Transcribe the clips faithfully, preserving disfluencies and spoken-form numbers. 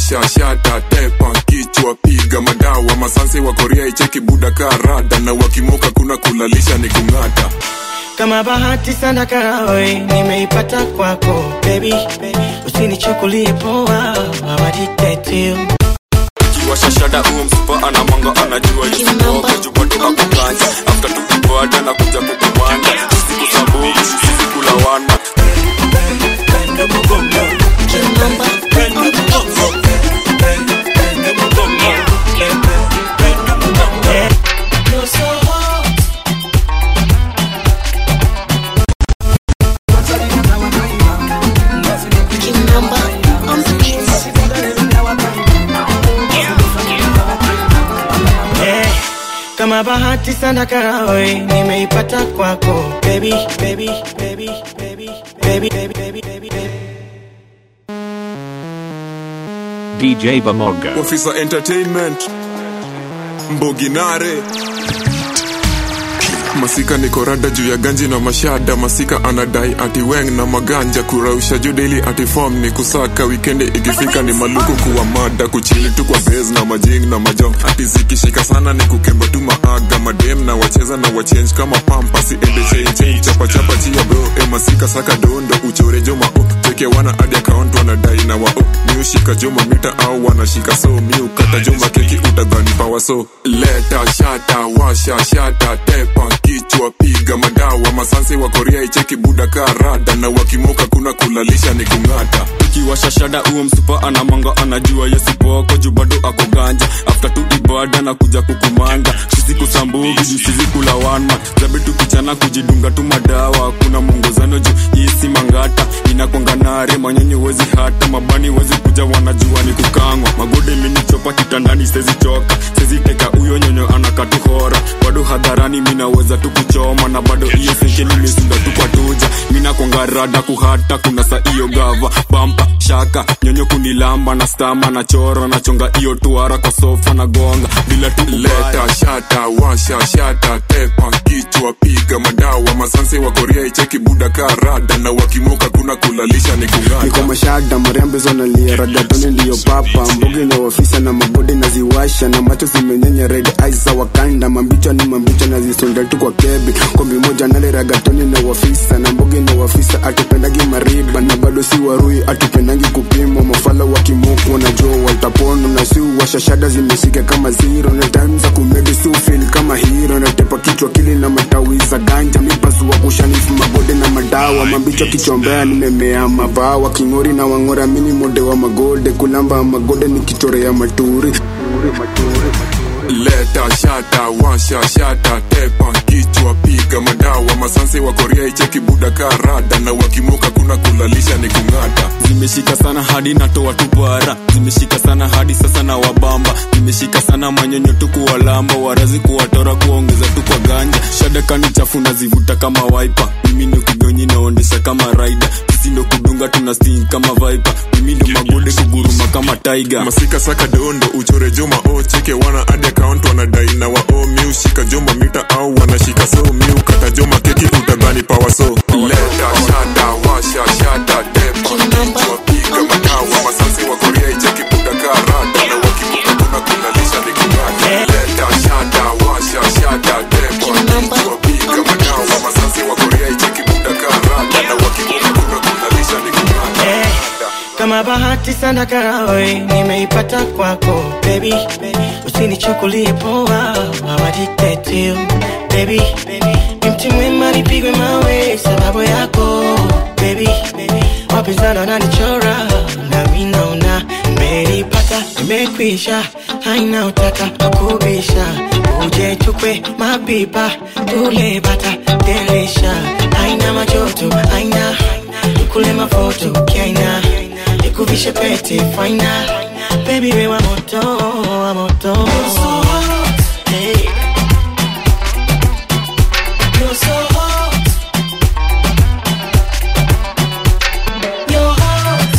washa shata tepa kichwa piga madawa masanse wa Korea icheki buda karada na wakimoka kuna kulalisha ni kungata. Kama bahati sana karawe nimeipata kwako baby, usinichukulie poa I'm addicted to you. Kiwasha shada uo msupa anamanga anajua yusupo kujubado kakukanja after tukibada na kuja kukumanda siku sabu sisi kula wana Pendo mugongo Kimamba Pendo mugongo Pendo mugongo Pendo mugongo You're so hot Kimamba on the beat. Kama bahati sana karawe nimeipata kwako baby baby baby baby baby baby baby baby D J Bamorga Officer Entertainment Mboginare Masika niko rada juu ya ganji na mashada. Masika anadai ati weng na maganja. Kurausha juu daily ati form ni kusaka. Weekende ikifika ni maluku kuwa mada. Kuchili tu kwa base na majing na majong. Ati zikishika sana ni kukemba tu maaga. Madem na wacheza na wachange kama pampa. Si ende change change chapa chapa chia bro. E masika saka dondo uchore joma o. Teke wana adi account wanadai na wa o. Miu shika joma mita au wanashika so. Miu kata joma keki utadhani power so. Leta shata washa shata tepa kichwa piga madawa masanse wa Korea icheki buda karada na wakimoka kuna kulalisha ni kungata. Kiwasha shada uo msupa anamanga anajua yesipoko jubado ako ganja after tu ibada na kuja kukumanga sisi kusambugi sisi kula wanma zabe tukichana kujidunga tu madawa kuna mongozano juu yisi mangata inakonga nare manyonyo wezi hata mabani wezi kuja wanajua ni kukangwa magode mini chopa kitandani sezi choka sezi teka uyo nyonyo anakatu hora bado hadharani mina weza tu kuchoma na bado iyo senkeni mesunga tu kwa tuja mina konga rada kuhata kuna sa iyo gava bampa shaka nyonyo kunilamba na stama na choro na chonga iyo tuara kwa sofa na gonga bila tu leta shata washa shata tepa kichwa piga madawa masanse wa Korea icheki buda karada na wakimoka kuna kulalisha ni kungata. Niko mashada mariambe zona liya ragatoni ndiyo papa mboge na wafisa na mabode na ziwasha na macho zimenyenya red eyes za wakanda mambicho ni mambicho na zisonda tu kwa kebi kombi moja nale ragatoni na wafisa na mboge na wafisa atupendagi mariba na bado si warui atupendangi kupima mafala wakimoko na jo watapono na si washashada zimeshika kama zero na time za kumedi su feel kama hero na tepa kichwa kili na matawi za ganja mipasu wa kushanifu mabode na madawa mambicho kichombea nimemea mabawa kingori na wangora mini mode wa magode kulamba magode ni kitore ya maturi leta shata washa shata tepa kichwa piga madawa masanse wa Korea icheki buda karada na wakimoka kuna kulalisha ni kungata. Zimeshika sana hadi natoa tupara zimeshika sana hadi sasa na wabamba zimeshika sana manyonyo tu kuwalamba warazi kuwatora kuongeza tu kwa ganja shada kani chafu na zivuta kama wiper mimi ndo kidonyi naondesha kama rider sisi ndo kudunga tuna sting kama viper mimi ndo magode kuguruma kama tiger. Masika saka dondo uchore joma o cheke wana adi account wanadai na wa o miu shika joma mita au wanashika so miu kata joma keki utadhani power so. Leta shada washa shada tepa kichwa piga madawa masanse wa Korea icheki buda karada na wakimoka kuna kulalisha ni kungata. Leta shada washa shada tepa kichwa piga madawa masanse wa Korea icheki buda karada na wakimoka kuna kulalisha ni kungata. Kama bahati sana karawe nimeipata kwako baby, usinichukulie poa I'm addicted to you baby, mti mwema nipigwe mawe sababu yako baby, wapinzani wananichora na mimi naona nimeipata nimekwisha haina utaka kubisha uje tukwe mapipa tule bata delisha haina majoto haina tukule mafoto kiaina nikuvishe pete faina baby we wa moto wa moto. You're so hot, hey. You're so hot. You're hot.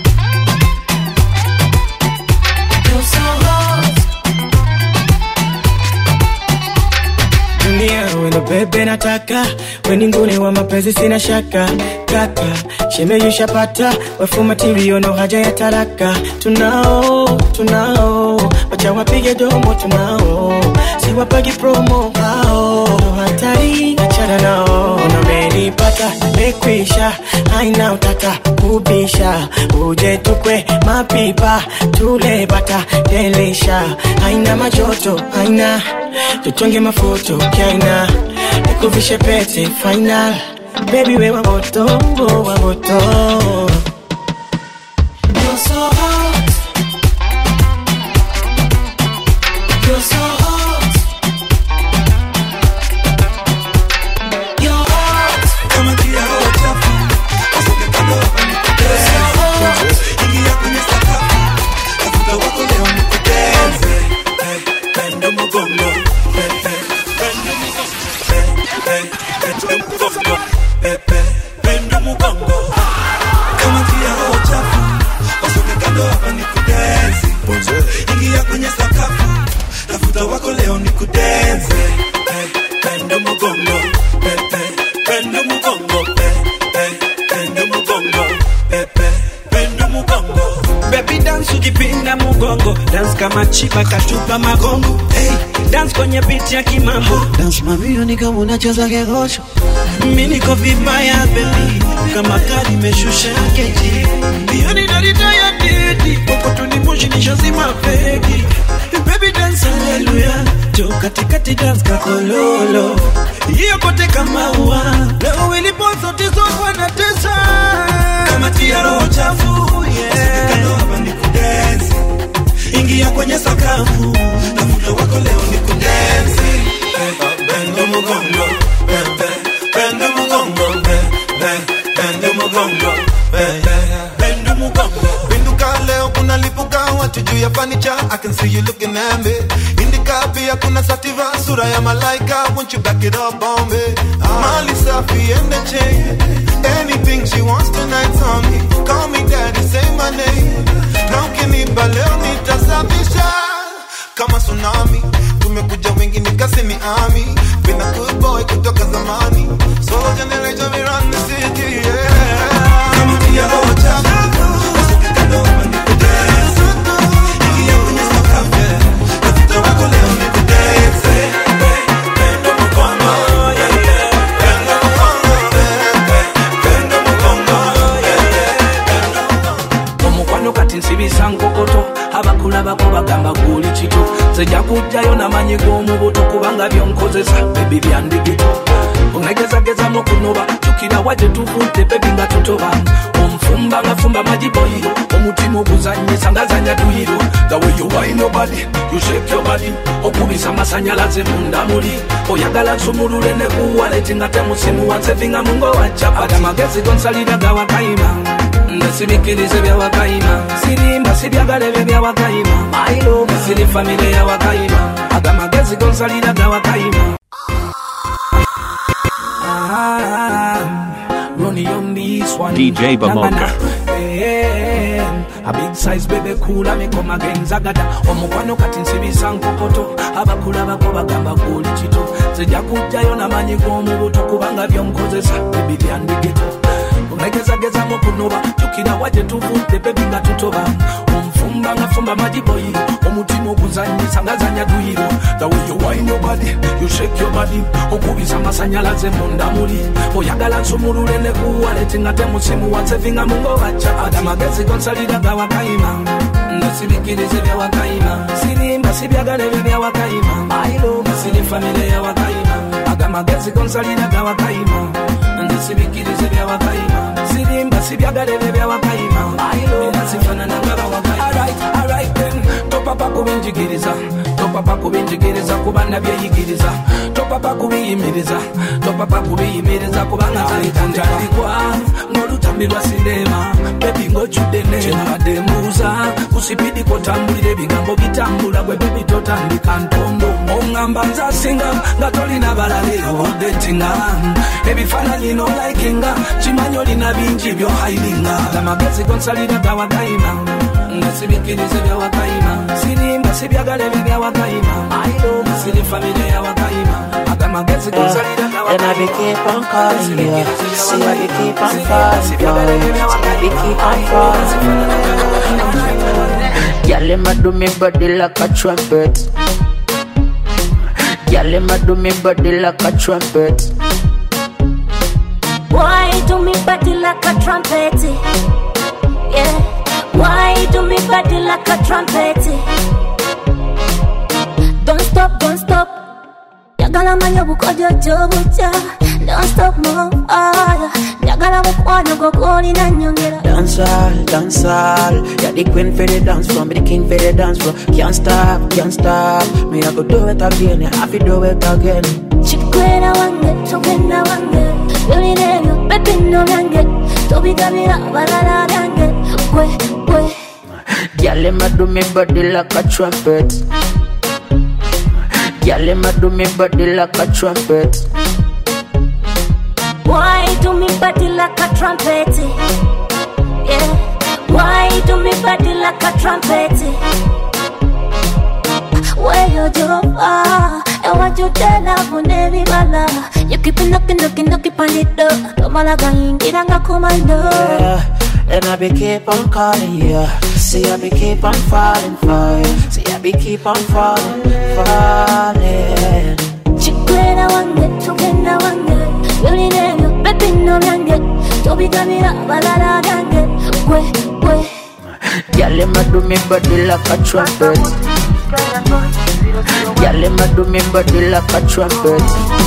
You're so hot. Dunia when the bebe nataka weni ngune wa mapenzi sina shaka kaka shemeyusha pata wefu material no haja ya taraka tunao tunao wacha wapige domo tunao si wapagi promo hao hatari achana nao unamenipata mekwisha haina utata kubisha uje tukwe mapipa tule bata delisha haina majoto haina tutonge mafoto kaina nikuvishe pete final baby we waboto waboto you're so hot you're so hot you're hot kama kia hota asoke kando you're so hot ingia kwenye sakafu tafuta wako leo nikudenze pendo mgongo pendo mgongo kama kia hochafu wasoke kando hapa nikudenzi ingia kwenye sakafu tafuta wako leo nikudenze pendo mgongo pendo mgongo pendo mgongo pendo mgongo baby dance ukipinda mgongo dance kama chipa katupa magongo hey dance kwenye beat ya kimambo dance mamio ni kama unacheza kegosho mimi niko vibaya baby kama kadi imeshusha keji hiyo ni dalili ya didi popo tunimoshi nishazima feki baby dance haleluya jo katikati dance kakololo hiyo kote kama ua leo ilipozo tizo kwa na tesa kama tia roho chafu yeah kando hapa nikudance ingia kwenye sakafu tafuta wako leo nikudenzi pendo mgongo pendo mgongo pendo mgongo pendo mgongo Pinduka leo kuna lipuka watu juu ya furniture I can see you looking at me Indika pia kuna sativa sura ya malaika won't you back it up on me Mali safi and the chain anything she wants tonight's on me call me daddy say my name now kiniba leo nitasafisha kama tsunami tumekuja wengi nikasi ni army been a good boy kutoka zamani so generation we run the city yeah kama tia roho chafu usikikando hapa nikudance ingia kwenye sakafu tafuta wako leo nikudance pendo mkono pendo mkono pendo mkono omukwano kati nsibisa nkokoto abakula bako bagamba guli kito zeja kujjayo namanyi g'omubuto kubanga byonkozesa bebi byandigito onegezageza mu kunoba tukira waje tuvudde bebi nga tutoba omufumba nga fumba majiboyiro omutima oguzanyisa nga zanya duyiro the way you wine your body you shake your body okubisa masanyalaze munda muli oyagala nsumulule ne kuwaleti nga temusimu wansevinga mungo wa chapati amagezi gonsalira gawakayima nesibikirize byawakayima sirimba sibyagale byawakayima mailo siri familia ya wakayima agamagezi gonsalira gawakayima Ronnie on this one D J Bamoga a big size baby kula me come again zagada omukwano kati nsibisa nkokoto abakula bako bagamba guli kito zeja kujjayo namanyi g'omubuto kubanga byonkozesa baby byandigito onegezageza mu kunoba tukira waje tuvudde baby nga tutoba omufumba nga fumba majiboyiro omutima oguzanyisa nga zanya duyiro the way you wine your body you shake your body okubisa masanyalaze munda muli oyagala nsumulule ne kuwaleti nga temusimu wansevinga mungo wacha adamagezi gonsalira gawakayima nesibikirize byawakayima sirimba sibyagale byawakayima mailo siri familia ya wakayima agamagezi gonsalira gawakayima nesibikirize byawakayima sirimba sibyagale byawakayima mailo nasifanana ngabawakayima alright alright then topapa kubinjigiriza topapa kubinjigiriza kubana byeyigiriza topapa kubiyimiriza topapa kubiyimiriza kubanga zalitanjalikwa ngolutambirwa sinema bebi ngojudde nembadde mbuuza kusipidi kotambulira ebigambo bitambula gwe bebi totandika ntondo oŋŋamba nzasinga nga tolina balabira odetinga ebifaananyi nolaikinga kimanyi olina bingi byohairinga amagezi gonsalira gawakayima nesibikirize byawakayima sirimba sibyagale byawakayima ailo siri familia ya wakayima magezi kuzalira And I be keep on calling you. See I be keep on falling for you. See I be keep on falling. Girl, I'ma do me body like a trumpet. Girl, I'ma do me body like a trumpet. Why do me body like a trumpet? Yeah. Why do me body like a trumpet? Don't stop, don't stop. Yagala manya bukojo jobucha. Don't stop, move on. Yagala bukwana gokoni na nyongera. Dance all, dance all. You're the queen for the dance floor, me the king for the dance floor. Can't stop, can't stop. Me I go do it again, I have to do it again. Chikwena wange, chokena wange. Yuri neyo, baby no yange. Tobi kamira, balala yange. Kwe, kwe. Girl, I'ma do me body like a trumpet. Girl, I'ma do me body like a trumpet. Why do me body like a trumpet? Yeah. Why do me body like a trumpet? Where you do? Ah, and what you tell her when every bala. You keep knocking, knocking, knocking on the door. Don't malaga ingiranga commando. Yeah. And I be keep on calling you. See I be keep on falling for you. See I be keep on falling, falling. Chikwena wange, chokena wange. Yuri neyo, baby no yange. Tobi kamira, balala yange. Kwe, kwe. Girl, I'ma do me body like a trumpet. Girl, I'ma do me body like a trumpet.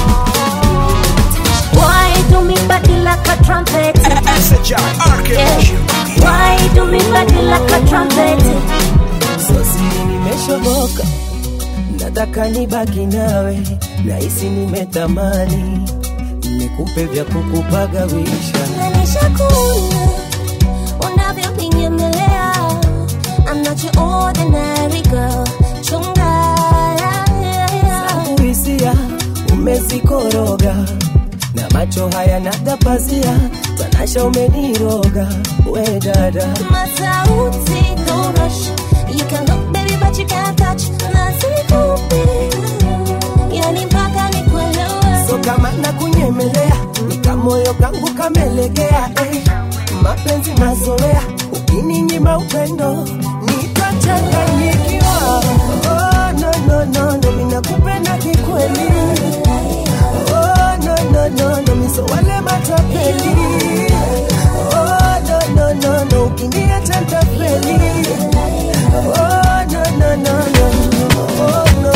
Why do me body like a trumpet? Yeah. Why do me body like a trumpet? Sosi nimeshoboka, nataka nibaki nawe, nahisi nimetamani nikupe vya kukupagawisha. Nishakuna unavyopinyemelea. I'm not your ordinary girl. Chunga zangu hisia umezikoroga, na macho haya nagapazia, tanasha umeniroga, we dada. Masauti, don't rush. You can look baby but you can't touch. Nasikupi, yani mpaka nikuelewe. So kama nakunyemelea, nikamoyo kangu kamelegea, eh. Mapenzi mazoea, ukininyima upendo nitachanganyikiwa. Oh no no no no, mimi nakupenda kikweli. Oh no no no no, mimi so wale matapeli. Oh no no no no, ukiniacha nitafeli. Oh no no no no, oh no.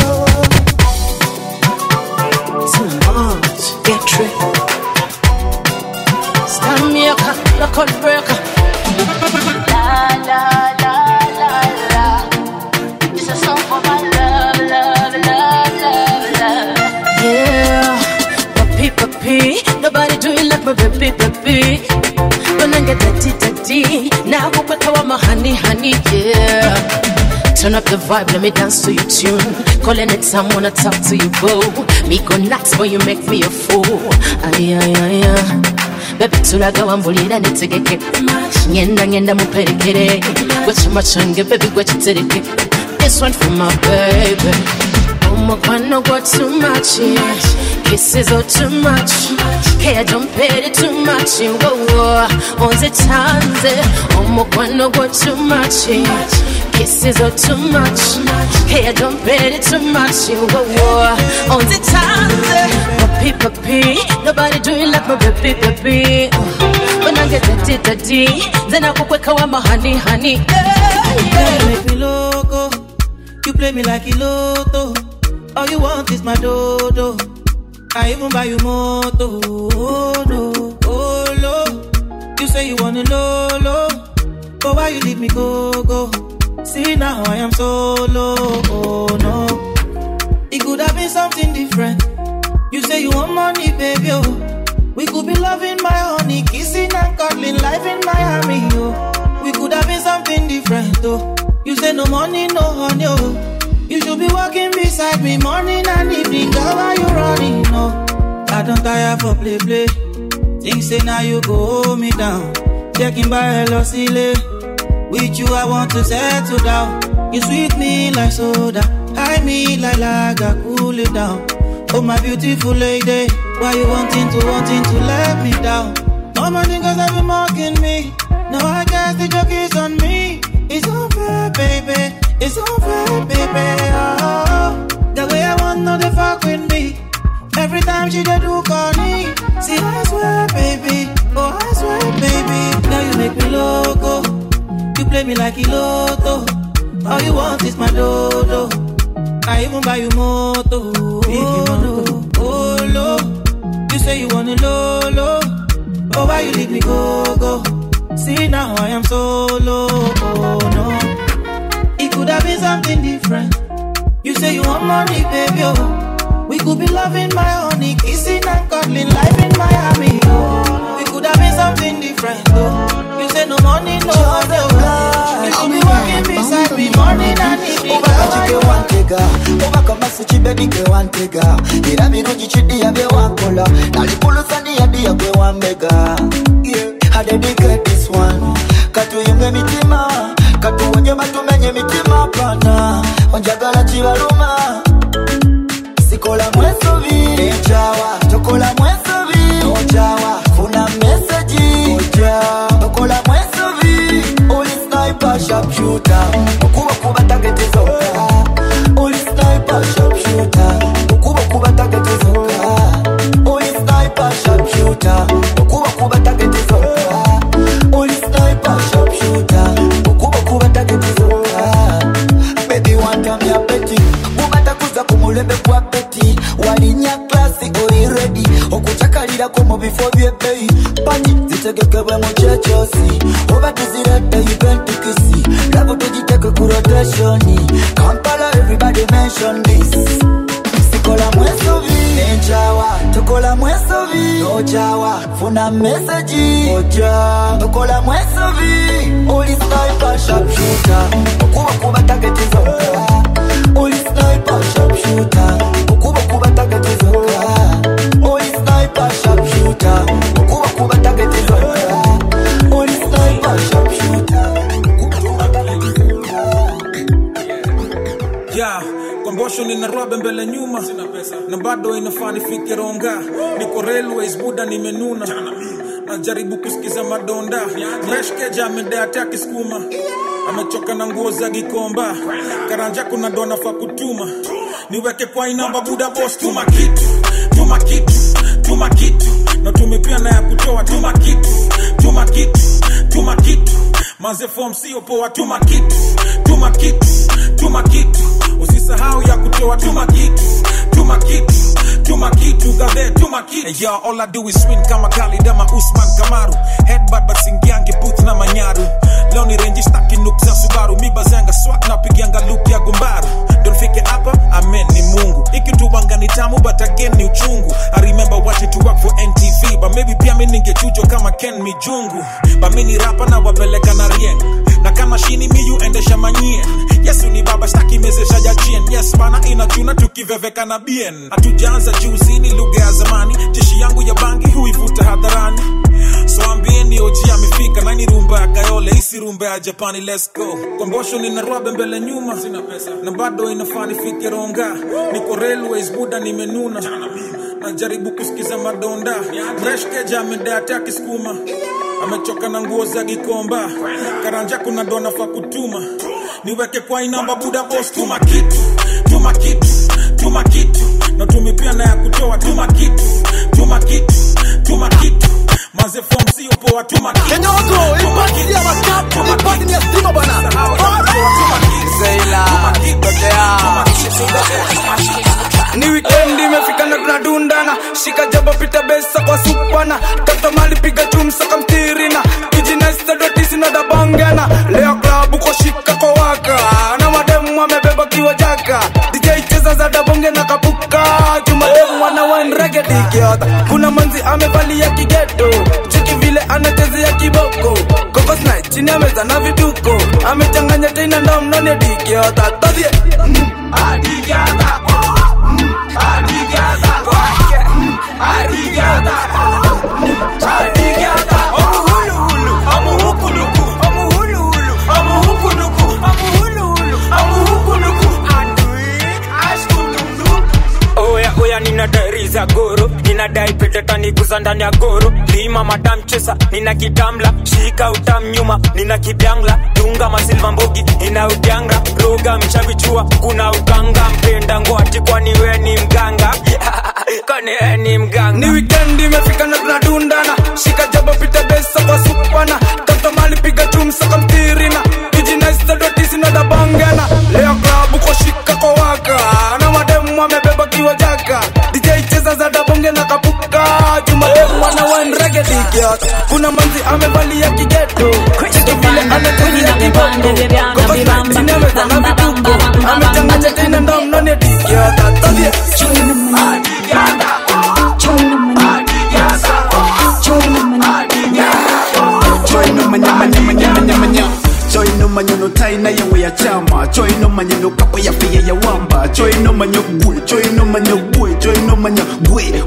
Too much, get tripped. Stand me up, the cut breaker. La la la la la. It's a song for my love, love, love, love, love. Yeah, papi, papi. Nobody do it like my baby, baby. When I get dirty, dirty. Now go back to my honey, honey, yeah. Turn up the vibe, let me dance to your tune. Call anytime, wanna talk to you, boo. Me go nuts when you make me a fool. Ay, ay, ay, ay. Baby, tulaga wambulira netegeke. Ngenda, ngenda muperekere. Gwechuma change, baby, gwechitereke. This one for my baby. Omukwano gwa too much, yeah. Kisses are too much. Care don't pay it too much. Whoa, on the tanze. Omukwano gwa too much, yeah. Kisses are too much. Care don't pay it too much. Whoa, on the tanze. Papi, papi. Nobody do it like my baby, baby. When I get dirty, dirty, then I go quick away my honey, honey. Yeah, yeah. You make me loco. You play me like a lotto. All you want is my dodo. I even buy you moto. Oh no, oh no. You say you want a lolo, but why you leave me go go? See now I am solo. Oh no, it could have been something different. You say you want money, baby. Oh, we could be loving my honey, kissing and cuddling, life in Miami. Oh, we could have been something different. Oh, you say no money, no honey. Oh. You should be walking beside me morning and evening. Girl, why you running? No, I don't tire for play play. Things say now you go hold me down. Checking by hello silly. With you I want to settle down. You sweet me like soda, high me like lager, cool it down. Oh my beautiful lady, why you wanting to, wanting to let me down? All my niggas have been mocking me. No, I guess the joke is on me. It's unfair, baby. It's unfair, baby. Oh, the way I want no they fuck with me. Every time she dey do corny. See, I swear, baby. Oh, I swear, baby. Now you make me loco. You play me like a lotto. All you want is my dodo. I even buy you moto. Oh, no. Oh, low. You say you want a low, low. Oh, why you leave me go, go? See, now I am solo. Oh, no. It could have been something different. You say you want money, baby, oh. We could be loving my honey, kissing and cuddling, life in Miami, oh. We could have been something different, oh. You say no money, no money, oh. You could be walking beside me morning and evening. Over one tega, over kama suchi baby ke one tega. Ira miruji chidi ya be one kola, nalipulu sani ya dia ke one mega. Yeah, I dedicate this one. Katu yunge mitima, katu wanye matumenye mitima pana. Onjagala chivaruma. Sikola mwesovi, echawa. Chokola mwesovi, ochawa. Funa message, ocha. Chokola mwesovi, only sniper sharpshooter. Kuba kuba target is okay. Only sniper sharpshooter. Kuba kuba target is okay. Only sniper sharpshooter. Kuba kuba target is okay. Only sniper sharpshooter. Kuba kuba target is okay. Baby one time ya petty. Kuba takuza kumulembe kwa petty. Walinya classy ori ready. Okuchakalira komo before you pay. Pani zitegekebwe mu chechosi. Over to zirete event kisi. Labo tujiteke kurotationi. Kampala everybody mention this. Sikola mwesovi, enchawa. Tokola mwesovi, ochawa. Funa message, ocha. Tokola mwesovi, only sniper sharpshooter. Okuba kuba target is okay. Only sniper sharpshooter. Okuba kuba target is okay. Only sniper sharpshooter. Okuba kuba target is okay. Only sniper sharpshooter. Yeah, kombosho nina robe mbele nyuma. Na bado inafani fike ronga. Niko railways buda nimenuna. Najaribu kusikiza madonda. Mreshkeja amedea taki skuma. Amechoka na nguo za gikomba. Karanja kuna dona fa kutuma. Niweke kwa inamba buda boss. Tuma kitu, tuma kitu, tuma kitu. Na tumepia na ya kutoa. Tuma kitu, tuma kitu, tuma kitu. Manze form siyo poa. Tuma kitu, tuma kitu, tuma kitu. Usisahau ya kutoa. Tuma kitu, tuma kitu, tuma kitu. Gabe tuma kitu. Hey yo, all I do is swing kama Khalid ama Usman Kamaru. Headbutt but singiange booth na manyaru. Leo ni range staki noob za Subaru. Mi bazanga swat na pigianga loop ya gumbaru. Don't fake it hapa, amen ni Mungu. Ikituwanga ni tamu but again ni uchungu. I remember watching to work for N T V. But maybe pia mimi ningechujo kama Ken Mijungu. But mimi ni rapa na wapeleka na rieng. Na kama shini miyu endesha manyien. Yes uni baba staki mezesha jachien. Yes bana inachuna tukiveveka na bien. Hatujaanza juzi ni lugha ya zamani. Jeshi yangu ya bangi huivuta hadharani. So ambieni oji amefika. Na ni rumba ya Kayole isi rumba ya Japani. Let's go. Kombosho nina robe mbele nyuma. Sina pesa. Na bado inafani fike ronga. Niko railways buda nimenuna. Najaribu kusikiza madonda. Mreshkeja amedea taki skuma. Amechoka na nguo za gikomba. Karanja kuna dona fa kutuma. Niweke kwa inamba buda boss. Tuma kitu, tuma kitu, tuma kitu. Na tumepia na ya kutoa. Tuma kitu, tuma kitu, tuma kitu. Manze form siyo poa. Tuma kitu, Kenya wako, ipati ya makapu, ipati ni ya stima bana. Zeila, Totea. Ni weekend imefika na tunadundana. Shika jaba pita besa kwa supana. Tata mali piga chumsa kamtirina. Kijina istadotisi na dabangana. Leo klabu kwa shika kwa waka. Na mademu wamebeba kiwa jaka. D J cheza za dabonge na kapuka. Jumademu wana wine reggae dikiota. Kuna manzi amevalia kigeto. Chiki vile anachezea kiboko. Kokos night chini ameza na vituko. Amechanganya tena na mnone dikiota. Tadie Adigiata Adigiata Adigiata Adigiata Amuhulu hulu Amuhukuluku Amuhulu hulu Amuhukuluku Amuhulu hulu Amuhukuluku Andui Ashkuluku Oya oya nina na diary za goro. Ninadai pete taniguza ndani ya goro. Lima madam chesa, nina kitamla. Shika utam nyuma, nina kibyangla. Dunga masilva mbogi, ina udyanga. Roga mchavichua, kuna uganga. Mpenda ngwati kwa niwe ni mganga. Kwa niwe ni mganga. Ni weekend imefika na tunadundana. Shika jabo pita besa kwa supana. Toto mali piga chumsa kwa mtirina. Kijinaista dotisi na dabangana. Leo klabu kwa shika kwa waka. Na mademu wamebeba kiwa jaka. D J cheza za dabonge na kapuka. Juma demu wana wine reggae dikiat. Kuna manzi amevalia kigeto. Cheki vile anatumia kiboko. Koko stripes inaweza na vituko. Amechanganya tena ndo mnone dikiat. Atadie Adiada Choi no manya manya manya manya manya Choi no manyo no tai na yawe ya chama. Choi no manyo no kapo ya fiye ya wamba. Choi no manyo gwe, choi no manyo gwe, choi no manyo gwe.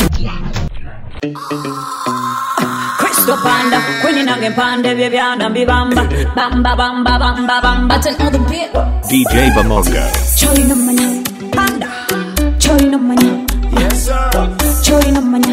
Crystal Panda, Queen nange pande byebyana mbibamba. Bamba bamba bamba bamba to another bit. D J Bamorga. Choi no manyo panda. Choi no manyo. Yes sir. Choi no manyo.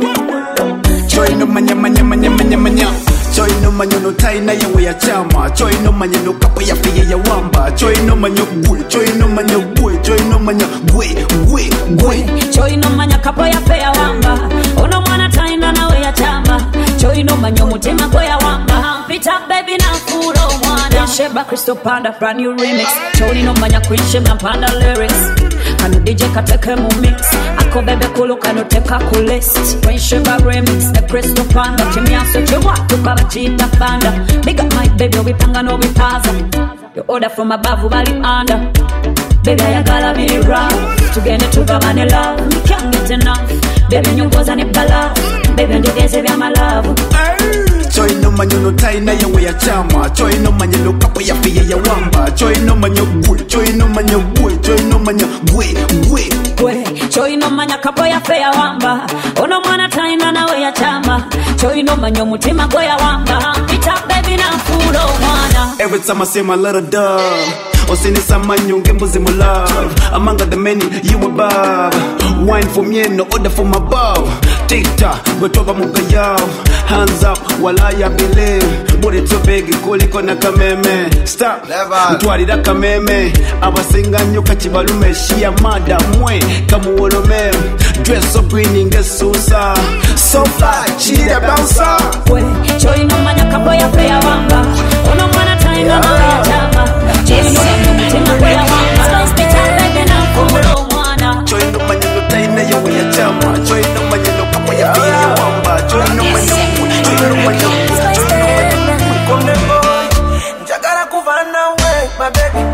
Choi no manya manya manya manya manya Choi no manyo no tai na yawe ya chama. Choi no manyo no kapo ya fiye ya wamba. Choi no manyo gwe, choi no manyo gwe, choi no manyo gwe, gwe, gwe. Choi no manya kapo ya fiye ya wamba. Ono mwana tai na nawe ya chama. Choi no manyo mutima kwe ya wamba. Pita baby na furo mwana. Sheba Crystal Panda brand new remix. Choi no manya Queen Sheba Panda lyrics. Kanu D J kateke mu mix. Ako bebe kulu kanu teka kulist. Queen Sheba remix. The Crystal Panda Chimia so chua tukaba chita panda. Big up my baby wipanga no wipaza. You order from above bali under. Baby I gotta be rough. Tugende tugabane love. We can't get enough. Baby nyongoza ni bala. Baby ndigeze vya my love. Choi no manyo no tai na yawe ya chama. Choi no manyo no kapo ya fiye ya wamba. Choi no manyo gwe, choi no manyo gwe, choi no manyo gwe, gwe, gwe. Choi no manya kapo ya fiye ya wamba. Ono mwana tai na nawe ya chama. Choi no manyo mutima kwe ya wamba. Pita baby na fulo mwana. Every time I say my little dove, Osini sama nyunge mbuzi mu love. Among the many you above. Wine for me no order from above. Tic-tac, gotoba mukayao. Hands up, while I believe. Body too big, kuliko na kameme. Stop, mtuarira kameme. Abasinga nyoka chibalume. Shia mada mwe, kamuolome. Dress so green ingesusa. So fly, chidi bouncer. Kwe, choi no manya kapo ya fiye ya wamba. Ono mwana tai na nawe ya chama. Choi no manya mutima kwe ya wamba. Spice pita baby na fulo mwana. Choi no manya no tai na yawe ya chama. Choi no manya no kapo ya fiye ya wamba. Choi no manya mwe, choi no manya mwe, choi no manya mwe. Konde boy, njagala kuvana we, my baby.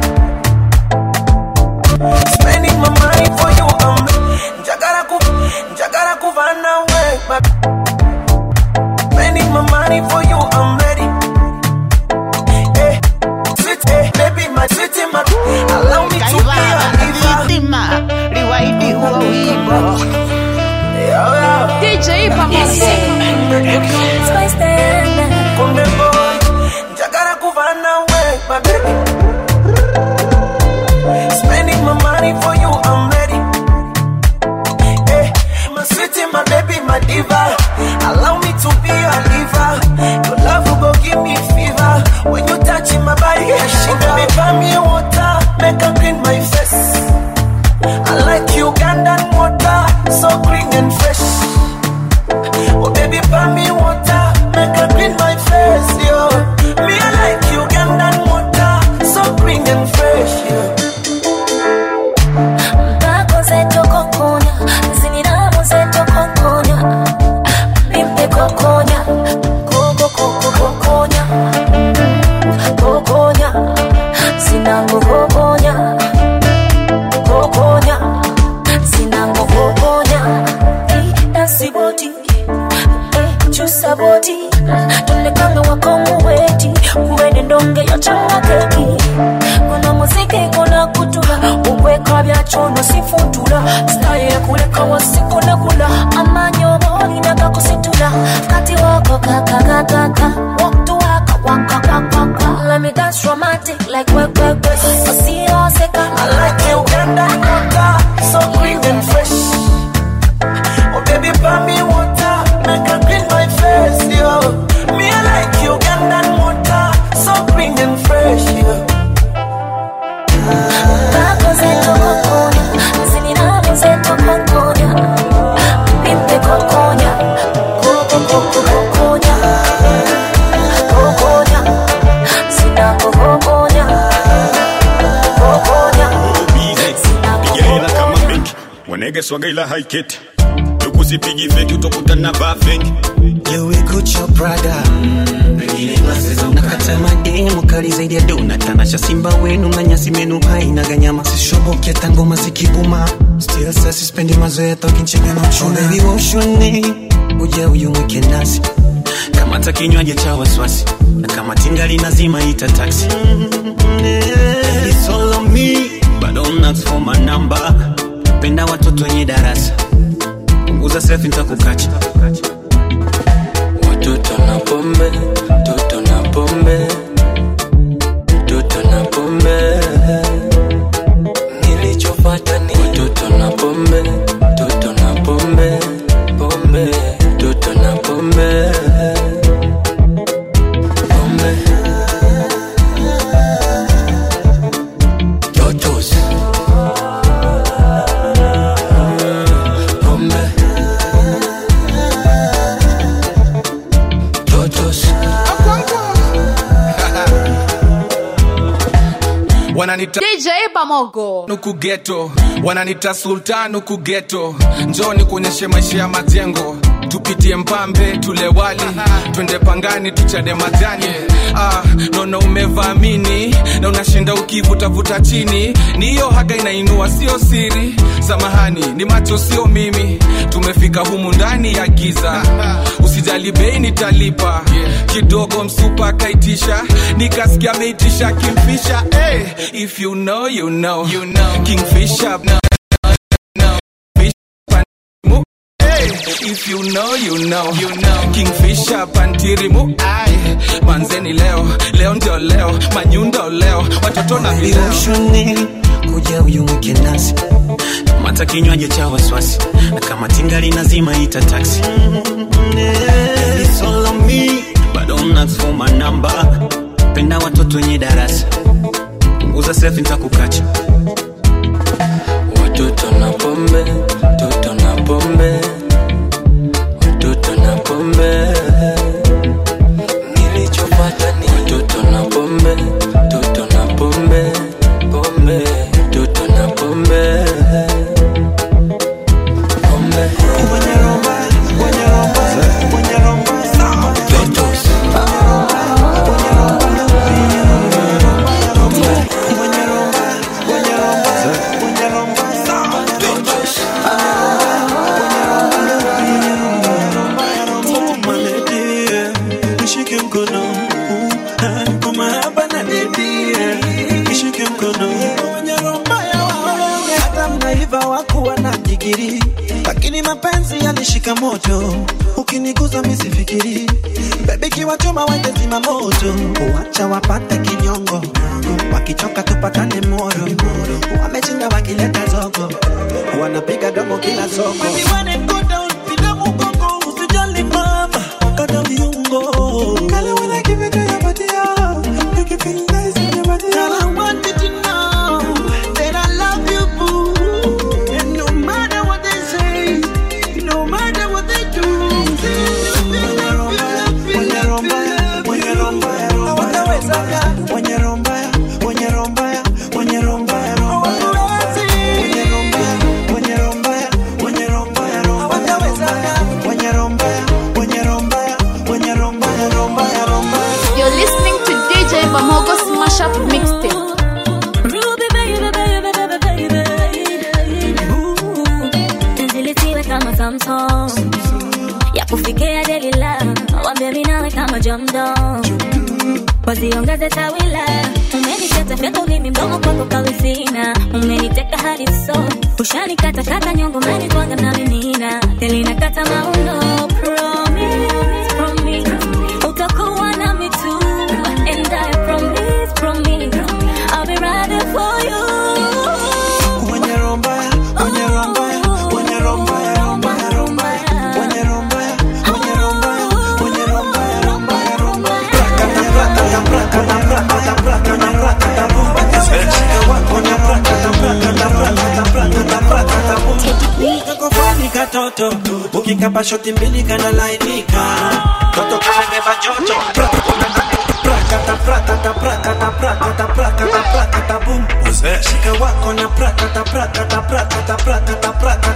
Spending my money for you, um. Njagala ku, njagala kuvana we, my. Spending my money for you, I'm ready. Hey, sweet, hey, baby, my sweetie, my. Allow me to be your diva. Riwaidi huwa wibo. D J Bamorga. Konde boy, njagala kuvana we, my baby. Spending my money for you, I'm ready. Hey, my sweetie, my baby, my diva. Allow me to be your diva. Your love will go give me fever. When you touch my body, I shiver. Baby, buy me water, make her clean my face. I like Ugandan water, so green and fresh. Oh baby, buy me water, make her clean my face, yo. Me I like Ugandan water, so green and fresh, yo. Kako zeto kokonya, ziniramu zeto kokonya. Bimpe kokonya, koko koko kokonya. Kokonya, zinango kokonya. Kokonya, zinango kokonya. Dance body, chusa body. Tulekanga wakongu weti, kuwene ndonge yochanga keki. Kuna muziki kuna kutula, uweka bya chono sifutula. Style kuleka wasikula kula, amanyo boli na kakusitula. Kati wako kaka kaka kaka, waktu waka waka waka waka. Let me dance romantic like work work work. So see you seka. I like Ugandan water, so green and fresh. Wanege swaga ila haiketi. Tukusipigi feki utokutana ba feki. Louis Gucci Prada nakata mademu kali zaidi ya dona. Tanasha simba wenu na nyasi menu haina ganyama. Sishoboke tango masikibuma. Still sa sispendi mazoea talking chicken no chuna. Oh baby woshone uje uyu mwike nasi. Kama takinywaje cha waswasi. Na kama tingali nazima ita taxi. It's all on me but don't ask for my number. Penda watoto wenye darasa. Punguza selfie nitakukacha. Watoto na pombe, toto na pombe, toto na pombe. Nilichopata ni watoto na pombe, toto na pombe, pombe, toto na pombe, pombe. Totos. Wananita D J Bamogo nuku ghetto, wananita sultan nuku ghetto. Njoni kuonyeshe maisha ya majengo. Tupitie mpambe, tule wali, twende pangani, tuchade majani. Ah, nono umevamini, na unashinda ukivuta vuta chini. Ni hiyo haga inainua, sio siri. Samahani, ni macho sio mimi. Tumefika humu ndani ya giza. Usijali bei nitalipa. Kidogo msupa kaitisha, nikasikia meitisha Kingfisher. Hey, if you know, you know, you know. Kingfisher, no, no, no. Hey, if you know, you know, you know. Kingfisher, pantirimu. Ay, manzeni leo, leo ndio leo, manyundo leo, watoto na video. Ushone kuja uyu mwike nasi. Mata kinywaje cha waswasi. Na kama tingali nazima ita taxi. It's all on me but don't ask for my number. Penda watoto wenye darasa. Punguza selfie nitakukacha. Watoto na pombe, toto na pombe, watoto na pombe. Nilichopata ni watoto na pombe, toto na pombe, pombe, toto na pombe, pombe. Lakini mapenzi yalishika moto. Ukiniguza misifikiri. Baby kiwachoma wende zima moto. Uwacha wapate kinyongo. Wakichoka tupatane moro. Wamechinda wakileta zogo. Wanapiga domo kila soko. Baby when it go down, pida mugongo. Usijali mama, kata viungo. Kale when I give it to your body, make you feel nice in your body. Girl, I want you to know that I love you, boo. And no matter what they say, no matter what they do, when you're on fire, when you're on fire, when you're on fire, when you're on fire, when you're on fire, when you're on fire, when you're on fire, when you're on fire, when you're on fire, when you're on fire, when you're on fire, on fire, on fire. You're listening to D J Bamogo Smash Up Mixtape. Ruby baby baby baby baby. Nzilitiwe kama Samsung. Ya kufikia delila. Wambia minawe kama Jomdo. Waziongeze tawila. Umeniteta fyaka ulimi mdomo kwako kawizina. Umeniteka hadi so. Ushani kata kata nyongo mani twanga na mimina. Delina kata mauno. Promise, promise. Utakuwa na mi tu. And I promise, promise. I'll be riding for you. When you're on fire, when you're on fire, when you're on fire, on fire, on fire. When you're on fire, when you're on fire, when you're on fire, on fire, on fire. Prakata, prakata, prakata, prakata, prakata, boom. When you're prakata, prakata, prakata, prakata, prakata, boom. Kako fani katoto, ukikapa shoti mbili kana lainika. Toto kanabeba joto. Prakata, prakata, prakata, prakata, prakata, prakata, boom. Shika wako na prakata, prakata, prakata, prakata, prakata.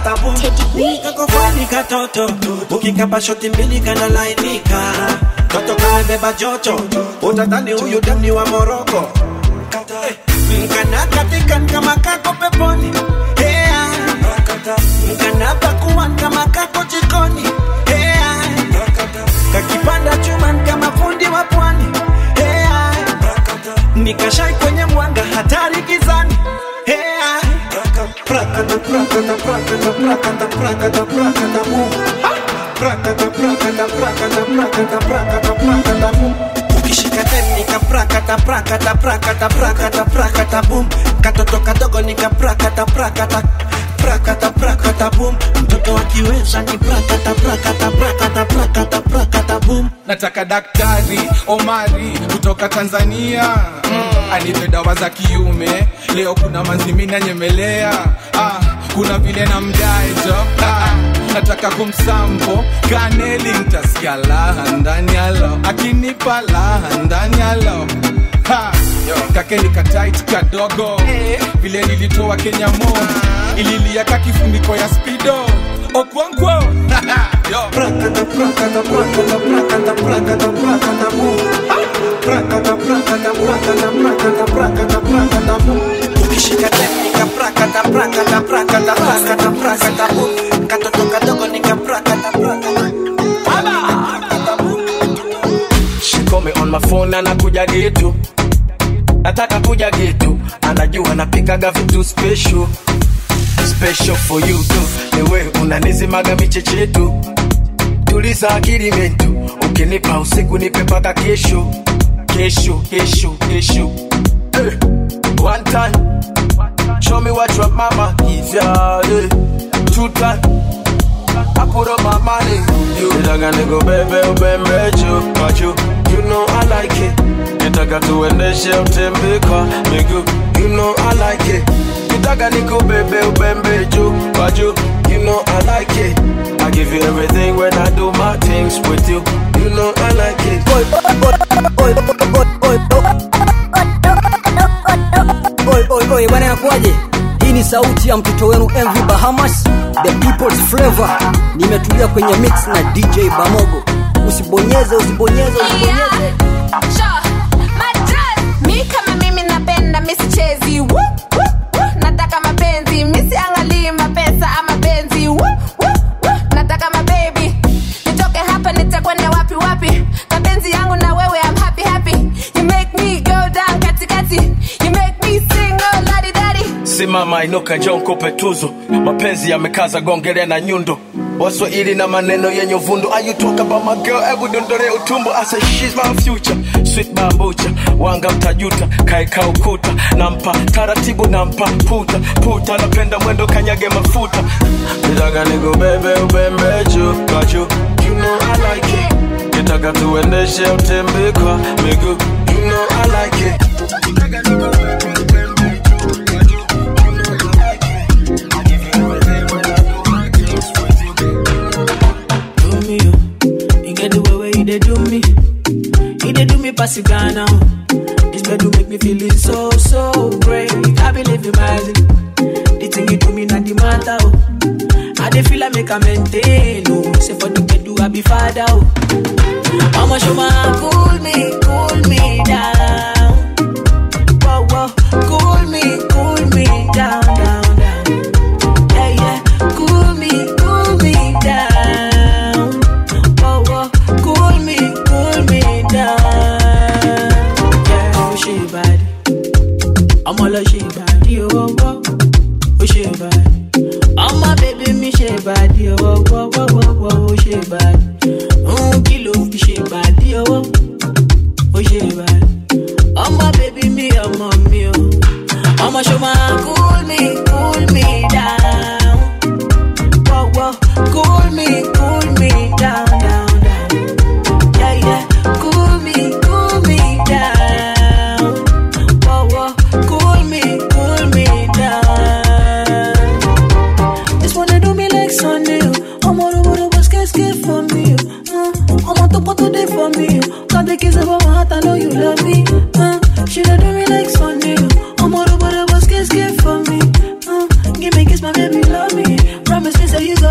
Teddy B. Kako fani katoto, ukikapa shoti mbili kana lainika. Toto kamebeba joto, utadhani huyu dem ni wa Morocco. Mkana katikan kama kako peponi. Hey, mkana pakuan kama kako jikoni. Hey, kakipanda chuman kama fundi wa pwani. Hey, nikashai kwenye mwanga hatari gizani. Hey, prakata prakata prakata prakata prakata prakata boom. Prakata prakata prakata prakata prakata prakata boom. Ukishika tem nika prakata prakata prakata prakata prakata boom. Katoto kadogo nika prakata prakata prakata prakata boom. Mtoto akiweza ni prakata prakata prakata prakata prakata boom. Nataka daktari Omari kutoka Tanzania, mm, anipe dawa za kiume. Leo kuna manzimi na nyemelea, ah, kuna vile na mdaejo, ah, nataka kumsampo kaneli nitasikia laha ndani ya lo, akinipa laha ndani ya lo. Ha, yo, kake nika tight kadogo, vile nilitoa Kenya mo, ililia kakifuniko ya speedo. Okwankwo, yo, prakata prakata prakata prakata prakata prakata boom. Prakata prakata prakata prakata prakata prakata boom. Ukishika teknika prakata prakata prakata prakata prakata boom. Katoto kadogo nika prakata prakata. She call me on my phone and nakuja getu, nataka kuja getu, anajua napikaga vitu special special for you too. Ewe unanizimaga michechetu, tuliza akili mentu, ukinipa usiku nipe paka kesho kesho kesho kesho. Hey, one time show me what your mama is, yeah, hey. Two time I put up my money, you nitaka niko bebe ubembe juu kwa juu, you know I like it. Nitaka tuendeshe utembe kwa miguu, you know I like it. Nitaka niko bebe ubembe juu kwa juu, you know I like it. I give you everything when I do my things with you, you know I like it. Boy, boy, boy, boy, boy, boy, boy, boy, bwana inakuaje? Hii ni sauti ya mtoto wenu M V Bahamas, the people's flavor. Nimetulia kwenye mix na D J Bamogo. Usibonyeze, usibonyeze, usibonyeze. Mi kama mimi napenda misichezi, woo, woo, woo. Nataka mapenzi, misi angali mapesa ama penzi, woo, woo, woo. Nataka mababy, nitoke hapa nitakwenda wapi wapi. Mapenzi yangu na wewe, I'm happy happy. You make me go down kati kati, you make me sing oh ladi dadi. Simama inuka njoo nikupe tuzo, mapenzi yamekaza gongelea na nyundo. Waswahili na maneno yenye uvundo. Are you talk about my girl? Ebu dondore utumbo. I say she's my future, sweet bambucha. Wanga mtajuta, kaeka ukuta. Nampa taratibu, nampa puta puta. Napenda mwendo kanyage mafuta. Nitaka niko bebe ubembe juu kwa juu, you know I like it. Nitaka tuendeshe utembe kwa miguu, you know I like it. Nitaka niko bebe ubembe juu kwa juu, you know I like it. I give you everything when I do my things with you. Do me, oh. You get the way where you dey do me. You dey do me pass it down now. This bed do make me feeling so, so great. I believe you, my the thing you do me not the matter, oh. I dey feel I make a maintain, oh. Say for the bed do I be father, oh. Mama show my cool me, cool me down. Whoa, whoa, cool me, cool me down, down, down. Yeah, yeah, cool me, cool me down. Whoa, whoa, cool me, cool me down. Yeah, oh she bad, I'm all a she bad, yo, oh, oh, oh she bad. I'm my baby, me she bad, yo, oh, oh, oh, oh, oh she bad. Oh, kilo, she bad, yo, oh, oh she bad. I'm my baby, me, I'm a me, oh. I'ma show my cool me, cool me down. Whoa, whoa, cool me, cool me down, down, down. Yeah, yeah, cool me, cool me down. Whoa, whoa, cool me, cool me down. Just wanna do me like Sunday. I'm all over the world, scared, scared for me. Uh, I'm on top of today for me. Got the kiss about my heart, I know you love me. Uh, shoulda do me like Sunday. I'm all over the world, scared, scared for me. Uh, give me kiss, my baby, love me. Promise me, say you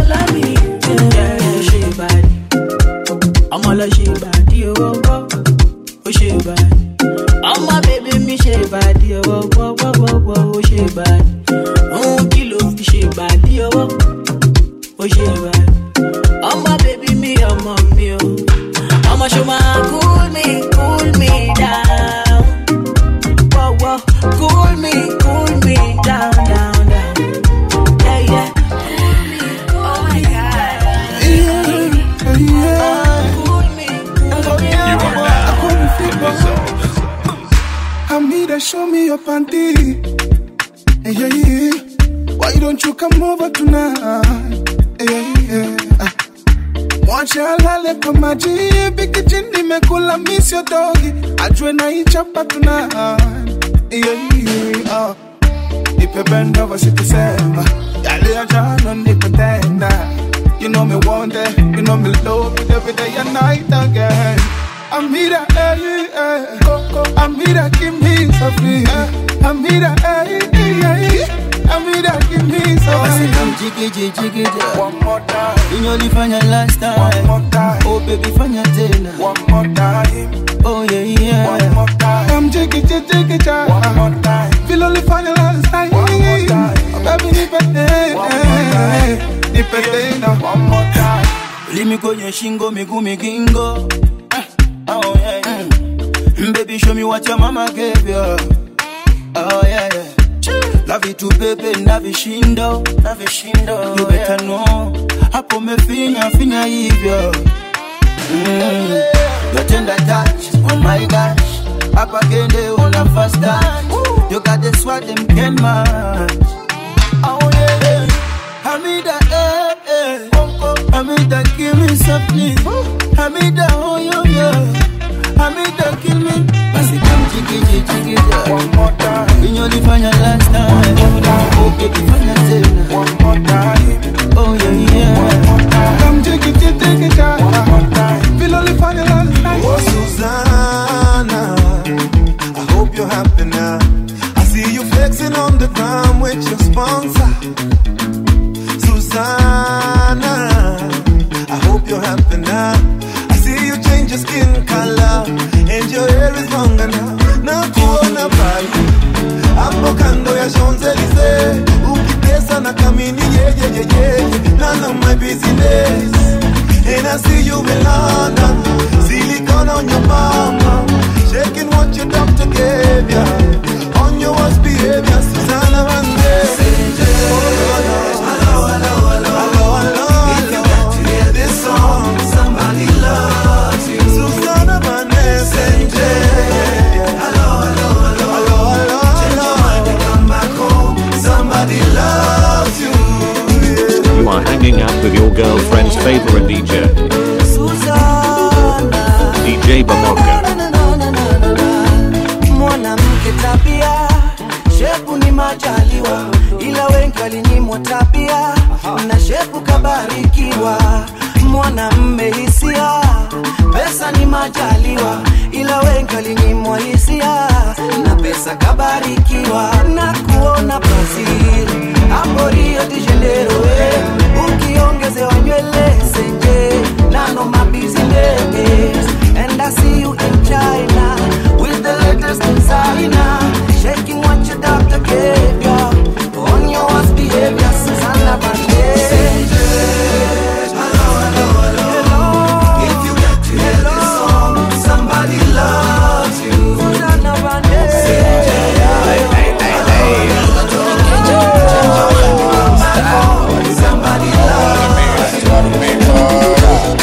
panty. Yeah, yeah. Why don't you come over tonight? Yeah, yeah. Mwacha lale kwa maji, biki chini mekula miss your doggy. Ajwe na ichapa tonight. Yeah, yeah. Uh. Nipe bend over sikusema. Yale ya jana nipe tenda. You know me want it, you know me love it every day and night again. I'm here, eh, eh, Coco. I'm here, give me something. I'm here, eh, eh, I'm here, give me something. Come jiggy, jiggy, jiggy, one more time. You only find your last time. One more time. Oh baby, find your dinner. One more time. Oh yeah, yeah. One more time. Come jiggy, jiggy, jiggy, one more time. Feel only find your last time. One more time. Oh baby, nipe tena. Nipe tena. One more time. Limi kwenye shingo, miguu migingo. Oh yeah, yeah. Mm. Baby, show me what your mama gave you. Oh yeah, yeah. Love it to baby, na vishindo, na vishindo. You better know. Hapo mefinya, finya hivyo. Mm. Your tender touch, oh my gosh. Hapa gende una fast touch. You got the swag them can match. Oh yeah, yeah. Hamida, eh, eh. Hamida, give me something. Hamida, oh yo yo. Hamida, kill me. Basi come jiggy jiggy jiggy. One more time. You only find your last time. Oh baby, find your dinner. One more time. Oh yeah yeah. One more time. Come jiggy jiggy jiggy. One more time. Feel only find your last time. Oh Susanna, I hope you're happy now. I see you flexing on the ground with your sponsor. Susanna, I hope you're happy now. I see you change your skin color and your hair is longer now. Na kuona pali hapo kando ya Champs-Elysees, ukitesa na kamini yeah yeah yeah yeah. None of my business. And I see you in London, silicone on your mama, shaking what your doctor gave ya. On your worst behavior, Susanna Banderas. Hello, hello, hello, hello, hello. If you got to hear this song, somebody loves you. Susanna Banderas. Hello, hello, hello, hello, hello. Change your mind and come back home. Somebody loves you. You are hanging out with your girlfriend's favorite D J, Susanna. D J Bamorga. Mwanamke tabia, shepu ni majaliwa, ila wengi walinyimwa tabia, na shepu kabarikiwa. Mwanamme hisia, pesa ni majaliwa, ila wengi walinyimwa hisia, na pesa kabarikiwa. Na kuona Brazil, hapo Rio de Janeiro, eh, ukiongezewa nywele senje, nano my business. And I see you in China with the latest designer, shaking what your doctor gave you. On your worst behavior, Susanna Banderas. Hello, hello, hello, hello. If you got to hear this song, somebody loves you. Susanna Banderas. Hey, hey, hey, hey. Somebody loves you.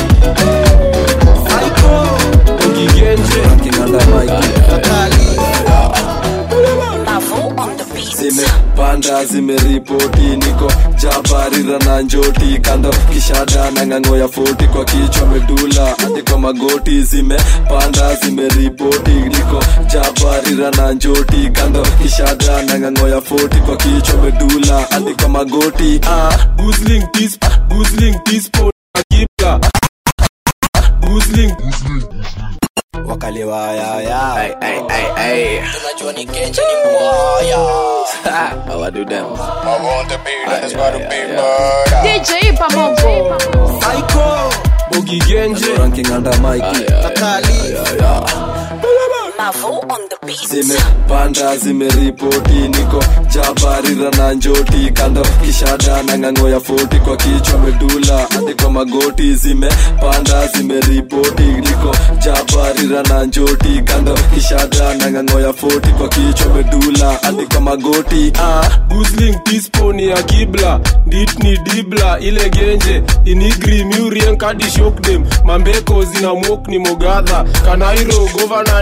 Zimepanda zimeripoti, niko jabarira na njoti, kando kishada na ngango ya foti, kwa kichwa medula hadi kwa magoti. Zimepanda zimeripoti, niko jabarira na njoti, kando kishada na ngango ya foti, kwa kichwa medula hadi kwa magoti. Ah, guzling tis, guzling tis po akipla, guzling wakalewa ya ya. Ay ay ay ay. Tunajua ni kenja ni mbwaya. How I do them? I want to be that's what to be murder. D J Bamorga. Psycho. Boogie Genji. Ranking under Mikey. Takali. Mavo on the beat. Zimepanda zimeripoti, niko jabarira na njoti, kando kishada na ngango ya foti, kwa kichwa medula hadi kwa magoti. Zimepanda zimeripoti, niko jabarira na njoti, kando kishada na ngango ya foti, kwa kichwa medula hadi kwa magoti. Ah, guzling tisponi ya kibla, dit ni dibla ile genje, inigri murien kadi shock them, mambeko zina mok ni mogadha, kanairo governor ni mja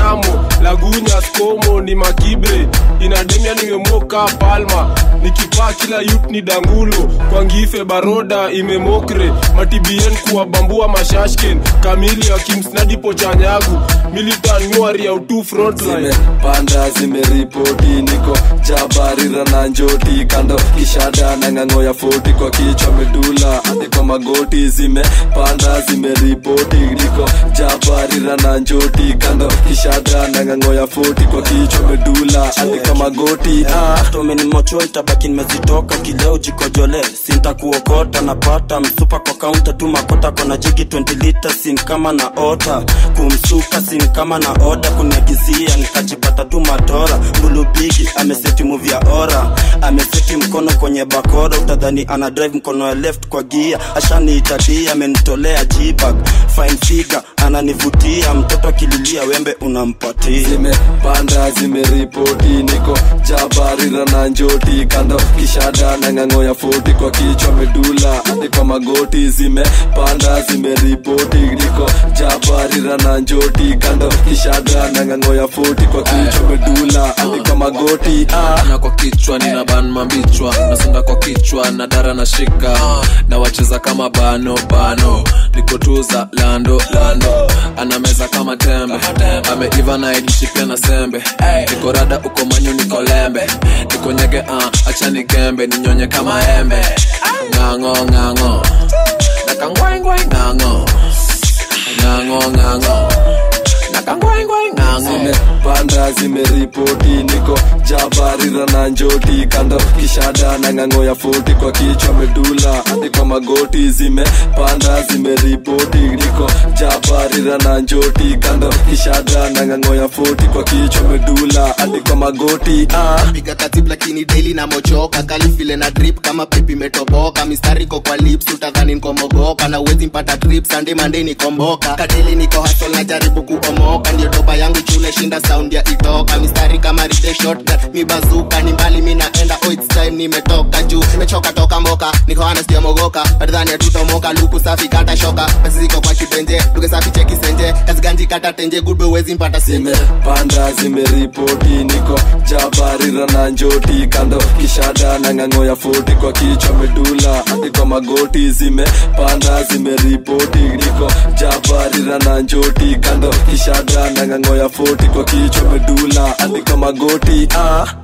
nyamo lagunya skomo ni makibre inademia nimemoka palma nikipaa kila youth ni dangulo kwa ngife baroda imemokre matibien kuwa bambua mashashken kamili ya kimsnadi pochanyagu militan nyuari ya utu frontline panda zimeripoti niko jabarira na njoti kando kishada na ngango ya forty kwa kichwa medula hadi kwa magoti zimepanda zimeripoti niko jabarira na njoti kando kishada na ngango ya forty kwa kichwa medula hadi kwa magoti ah tomeni mocho itabaki nimezitoka kileo jikojole sinta kuokota napata msupa kwa counter tu makota kona jigi twenty liters sin kama na ota kumsuka sin kama na oda kunagizia nikajipata tu matora mbulubigi ameseti move ya ora ameseti mkono kwenye bakora utadhani ana drive mkono ya left kwa gear ashani itadia amenitolea jibag fine figure ananivutia mtoto akililia wembe unampatia zimepanda zimeripoti niko jabarira na njoti kando kishada na ngango ya forty kwa kichwa medula hadi kwa magoti zimepanda zimeripoti niko jabarira na njoti kando kishada na ngango ya forty kwa kichwa medula hadi kwa magoti ah. na kwa kichwa nina ban mambichwa nasonda kwa kichwa na dara na shika na wacheza kama bano bano niko tuza lando lando anameza kama tembe ameiva na edishipia na sembe niko rada uko manyu niko lembe niko nyege uh, acha nikembe ninyonye kama embe ngango ngango nakangwaingwai ngango ngango ngango nakangwaingwai ngango zimepanda zimeripoti niko jabarira na njoti kando kishada na ngango ya forty kwa kichwa medula hadi kwa magoti zimepanda zimeripoti niko jabarira na njoti kando kishada na ngango ya forty kwa kichwa medula hadi kwa magoti ah piga katibu lakini daily na mochoka kali vile na drip kama pipi metoboka mistari kwa kwa lips utadhani niko mogoka na uwezi mpata trip Sunday Monday nikomboka kadili niko hustle na jaribu kuomoka ndio doba yangu chule shinda sound ya itoka mistari kama ride shotgun mi bazuka ni mbali mimi naenda oh it's time nimetoka juu nimechoka toka mboka niko ana sio mogoka badhani tutomoka luku safi kata shoka basi ziko kwa kipenje duke safi cheki senje kazi ganji kata tenje good uwezi mpata sime panda zimeripoti niko jabarira na njoti kando kishada na ngango ya forty kwa kichwa medula hadi kwa magoti zimepanda zimeripoti niko jabarira na njoti kando kishada na ngango ya forty kwa kichwa medula hadi kwa magoti ah